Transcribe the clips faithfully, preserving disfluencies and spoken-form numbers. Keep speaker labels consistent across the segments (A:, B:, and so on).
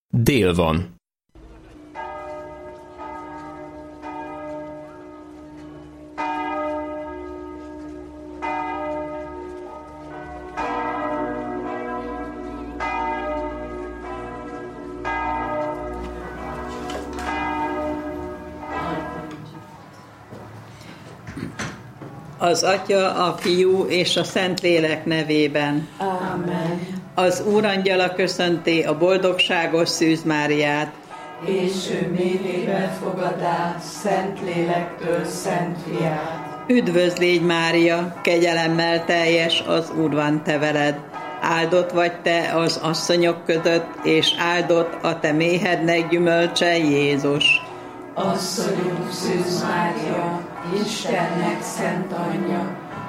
A: Dél van.
B: Az Atya, a Fiú és a Szentlélek nevében.
C: Amen.
B: Az Úrangyala köszönti a boldogságos Szűz Máriát.
C: És ő méhébe fogadá Szentlélektől Szent Fiát.
B: Üdvözl légy, Mária, kegyelemmel teljes, az Úr van te veled. Áldott vagy te az asszonyok között, és áldott a te méhednek gyümölcse, Jézus.
C: Asszonyunk Szűz Mária, Istennek szent anyja,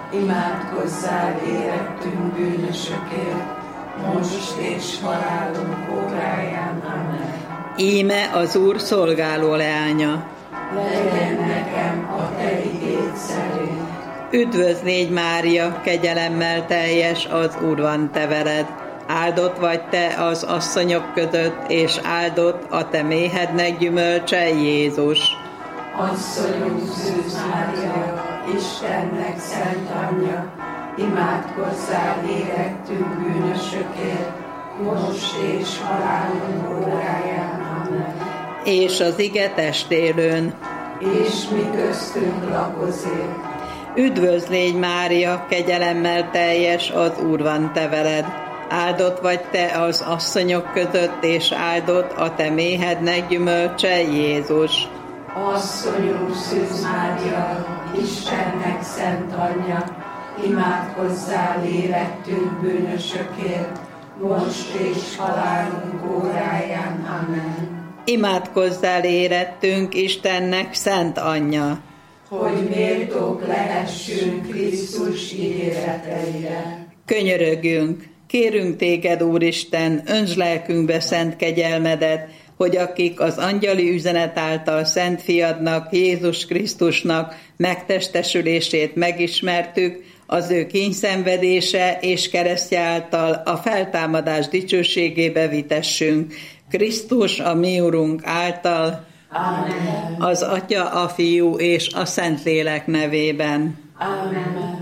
C: imádkozzál érettünk bűnösökért, most és halálunk óráján. Amen.
B: Íme az Úr szolgáló leánya.
C: Legyen nekem a te igéd szerint.
B: Üdvözl légy, Mária, kegyelemmel teljes, az Úr van te veled. Áldott vagy te az asszonyok között, és áldott a te méhednek gyümölcse, Jézus.
C: Asszonyunk Szűz Mária, Istennek szent anyja, imádkozzál érettünk bűnösökért, most és halálunk óráján. Amen.
B: És az ige testélőn.
C: És mi köztünk lakozik.
B: Üdvözl légy, Mária, kegyelemmel teljes, az Úr van te veled. Áldott vagy te az asszonyok között, és áldott a te méhednek gyümölcse, Jézus.
C: Asszonyunk Szűz Mária, Istennek szent anyja, imádkozzál érettünk bűnösökért, most és halálunk óráján. Amen.
B: Imádkozzál érettünk, Istennek szent anyja,
C: hogy méltók lehessünk Krisztus ígéreteire.
B: Könyörögjünk, kérünk téged, Úristen, öntsd lelkünkbe szent kegyelmedet, hogy akik az angyali üzenet által Szent Fiadnak, Jézus Krisztusnak megtestesülését megismertük, az ő kínyszenvedése és keresztje által a feltámadás dicsőségébe vitessünk. Krisztus, a mi Urunk által,
C: Amen.
B: Az Atya, a Fiú és a Szentlélek nevében.
C: Amen.